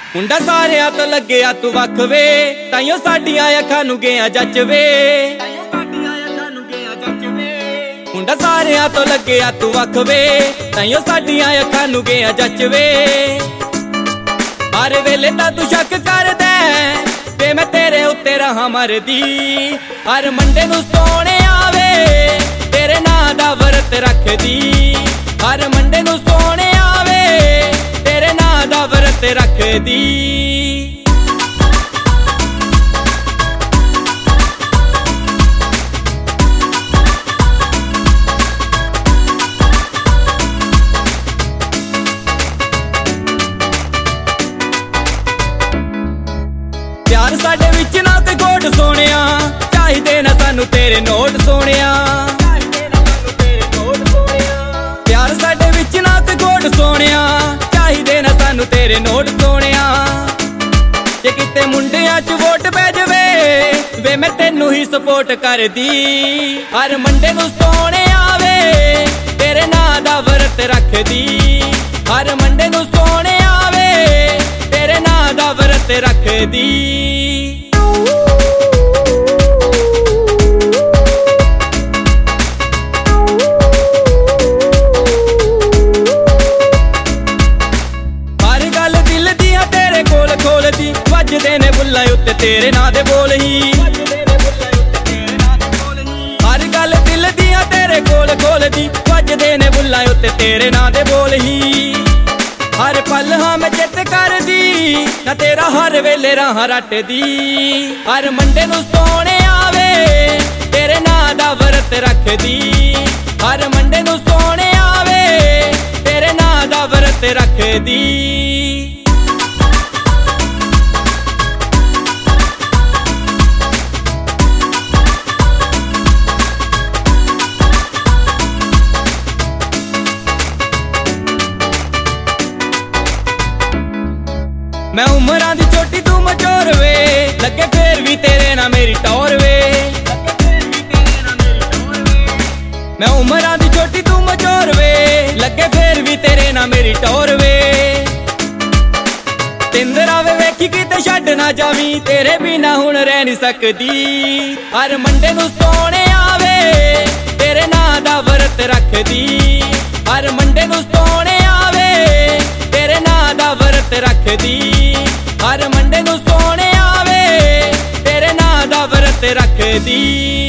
ਮੁੰਡਾ ਸਾਰਿਆਂ ਤੋਂ ਲੱਗਿਆ ਤੂੰ ਵੱਖ ਵੇ, ਤਾਈਓ ਸਾਡੀਆਂ ਅੱਖਾਂ ਨੂੰ ਗਿਆ ਜੱਜ ਵੇ। ਮੁੰਡਾ ਸਾਰਿਆਂ ਤੋਂ ਲੱਗਿਆ ਤੂੰ ਵੱਖ ਵੇ, ਤਾਈਓ ਸਾਡੀਆਂ ਅੱਖਾਂ ਨੂੰ ਗਿਆ ਜੱਜ ਵੇ। ਹਰ ਵੇਲੇ ਤਾਂ ਤੂੰ ਸ਼ੱਕ ਕਰਦਾ ਵੇ ਮੈਂ ਤੇਰੇ ਉੱਤੇ ਰਹਾਂ ਮਰਦੀ। ਹਰ ਮੰਡੇ ਨੂੰ ਸੋਹਣਿਆ ਵੇ ਤੇਰੇ ਨਾਂ ਦਾ ਵਰਤ ਰੱਖਦੀ। ਹਰ ਮੰਡੇ ਨੂੰ ਸੋਹਣਿਆ ਵੇ ਤੇਰੇ ਨਾਂ ਦਾ ਵਰਤ ਰੱਖਦੀ। ਪਿਆਰ ਸਾਡੇ ਵਿੱਚ ਨਾ ਕੋਈ ਗੋਡ ਸੋਹਣਿਆ, ਚਾਹੀਦੇ ਨਾ ਸਾਨੂੰ ਤੇਰੇ ਨੋਟ ਸੋਹਣਿਆ। ਪਿਆਰ ਸਾਡੇ ਵਿੱਚ ਨਾ ਕੋਈ ਗੋਡ ਸੋਹਣਿਆ, ਚਾਹੀਦੇ ਨਾ ਸਾਨੂੰ ਤੇਰੇ ਨੋਟ ਸੋਹਣਿਆ। ਜੇ ਕਿਤੇ ਮੁੰਡਿਆਂ 'ਚ ਵੋਟ ਪੈ ਜਾਵੇ ਵੇ ਮੈਂ ਤੈਨੂੰ ਹੀ ਸਪੋਰਟ ਕਰਦੀ। ਹਰ ਮੰਡੇ ਨੂੰ ਸੋਹਣਿਆ ਵੇ ਤੇਰੇ ਨਾਂ ਦਾ ਵਰਤ ਰੱਖਦੀ। ਹਰ ਮੰਡੇ ਨੂੰ ਸੋਹਣਿਆ ਵੇ ਤੇਰੇ ਨਾਂ ਦਾ ਵਰਤ ਰੱਖਦੀ। ਵੱਜਦੇ ਨੇ ਬੁੱਲਾਂ ਉੱਤੇ ਤੇਰੇ ਨਾਂ ਦੇ ਬੋਲ ਹੀ। ਹਰ ਗੱਲ ਦਿਲ ਦੀਆਂ ਤੇਰੇ ਕੋਲ ਖੋਲਦੀ, ਵੱਜਦੇ ਨੇ ਬੁੱਲਾਂ ਉੱਤੇ ਤੇਰੇ ਨਾਂ ਦੇ ਬੋਲ ਹੀ। ਹਰ ਪਲ ਹਾਂ ਮੈਂ ਚਿੱਤ ਕਰਦੀ ਨਾ ਤੇਰਾ ਹਰ ਵੇਲੇ ਰਾਹ ਰੱਟਦੀ। ਹਰ ਮੰਡੇ ਨੂੰ ਸੋਹਣਿਆ ਵੇ ਤੇਰੇ ਨਾਂ ਦਾ ਵਰਤ ਰੱਖਦੀ। ਹਰ ਮੰਡੇ ਨੂੰ ਸੋਹਣਿਆ ਵੇ ਤੇਰੇ ਨਾਂ ਦਾ ਵਰਤ ਰੱਖਦੀ। ਮੈਂ ਉਮਰਾਂ ਦੀ ਛੋਟੀ ਤੂੰ ਮਚੋਰ ਵੇ, ਲੱਗੇ ਫੇਰ ਵੀ ਤੇਰੇ ਨਾਲ ਮੇਰੀ ਟੌਰ ਵੇ। ਮੈਂ ਉਮਰਾਂ ਦੀ ਛੋਟੀ ਤੂੰ ਮਚੋਰ ਵੇ, ਲੱਗੇ ਫੇਰ ਵੀ ਤੇਰੇ ਨਾਲ ਮੇਰੀ ਟੌਰ ਵੇ। ਤਿੰਦਰਾ ਵੇ ਵੇਖੀ ਕਿਤੇ ਛੱਡ ਨਾ ਜਾਵੀਂ, ਤੇਰੇ ਬਿਨਾ ਹੁਣ ਰਹਿ ਨਹੀਂ ਸਕਦੀ। ਹਰ ਮੰਡੇ ਨੂੰ ਸੋਹਣਿਆ ਵੇ ਤੇਰੇ ਨਾਂ ਦਾ ਵਰਤ ਰੱਖਦੀ। ਹਰ ਮੰਡੇ ਨੂੰ ਸੋਹਣਿਆ ਵੇ ਤੇਰੇ ਨਾਂ ਦਾ ਵਰਤ ਰੱਖਦੀ। ਹਰ ਮੰਡੇ ਨੂੰ ਸੋਹਣਿਆ ਵੇ ਤੇਰੇ ਨਾਂ ਦਾ ਵਰਤ ਰੱਖਦੀ।